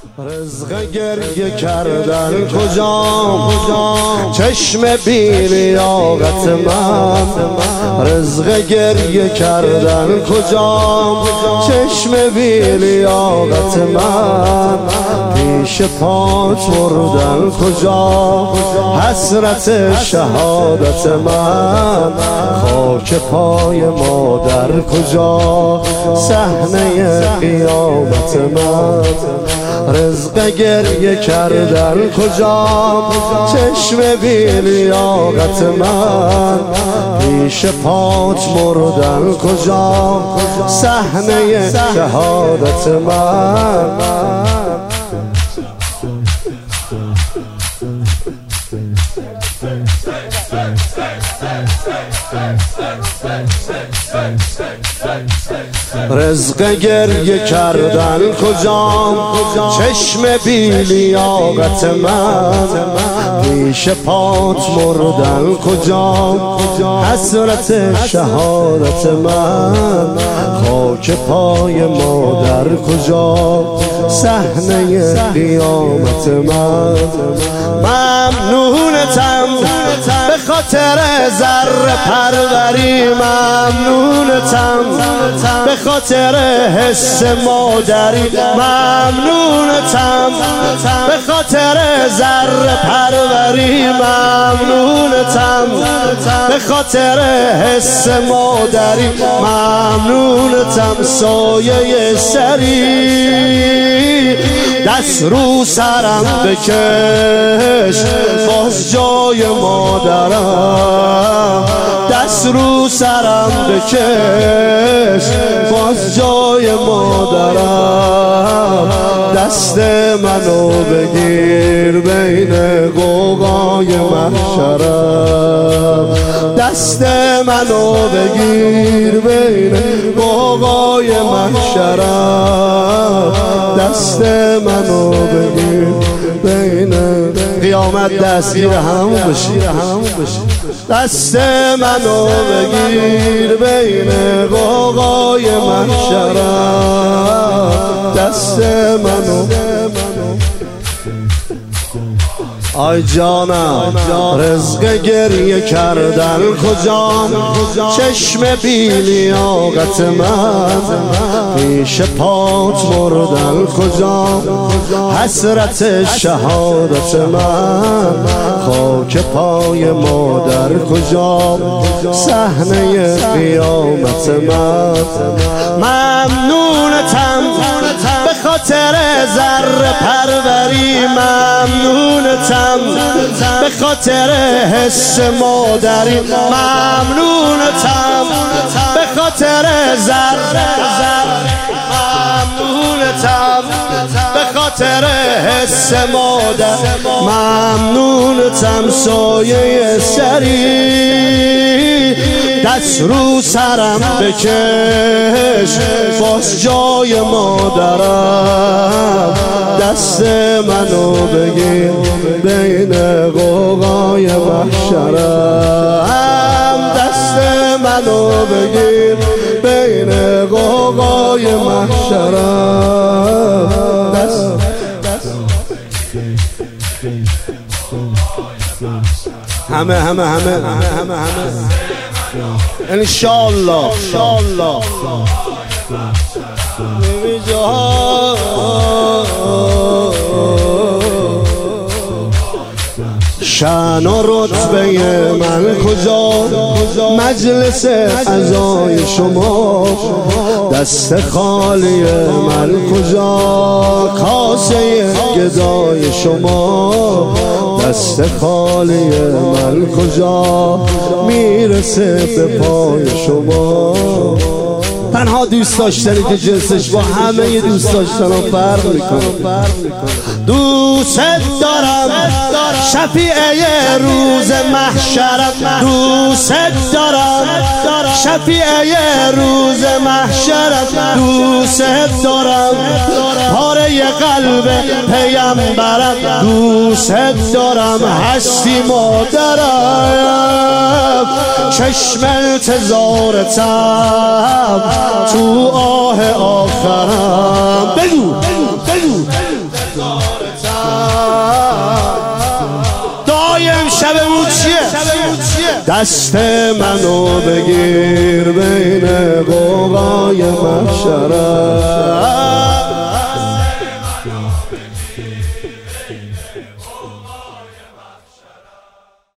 رزق گریه کردن کجام، چشم بی لیاقت من. رزق گریه کردن کجام، چشم بی لیاقت من. پیش پات مردن کجا، حسرت شهادت من. خاک پای مادر کجا، صحنه قیامت من. رزق گریه کردن کجا، چشم بی لیاقت من. پیش پات مردن کجا، صحنه شهادت من. رزق گریه کردن کجام، چشم بی لیاقت من. پیش پات مردن کجام، حسرت شهادت من. خاک پای مادر کجا، صحنه قیامت من. ممنونتم به خاطر ذره پروری، ممنونتم به خاطر حس مادری، ممنونتم به خاطر ذره پروری، ممنونتم به خاطر حس مادری، ممنونتم سایه سری. دست رو سرم بکش باز جای مادرم، دست رو سرم بکش باز جای مادرم. دست منو بگیر بین غوغای محشرم، دست منو بگیر بین غوغای محشرم. دست منو بگیر بین قیامت دستگیر همون بشی. دست منو بگیر بین غوغای محشرم، دست منو. آی جانم رزق گریه کردن کجام، چشم بی لیاقت من. پیش پات مردن کجام، حسرت شهادت من. خاک پای مادر کجام، صحنه قیامت من. ممنونتم به خاطر ذره پروری، ممنونتم به خاطر حس مادری، ممنونتم به خاطر ذره، ممنونتم به خاطر حس مادر، ممنونتم سایه سری. دست رو سرم بکش باز جای مادرم، دست منو بگیر بین غوغای محشرم. دست منو بگیر بین غوغای محشرم. همه انشالله شأن و رتبه من کجا، مجلس عزای شما. دست خالی من کجا، کاسه گدای شما. دست خالی من کجا، میرسه به پای شما. تنها دوست داشتنی که جنسش با همه دوست داشتن رو فرق میکنه. دوست دارم شفیعه روز محشرم، دوست دارم شفیعه روز محشرم. دوست دارم پاره قلب پیامبرم، دوست دارم هستی مادرم. چشم انتظارتم تو آه آخرم. بگو شبمون چیه؟ دست منو بگیر بین قوقای محشره،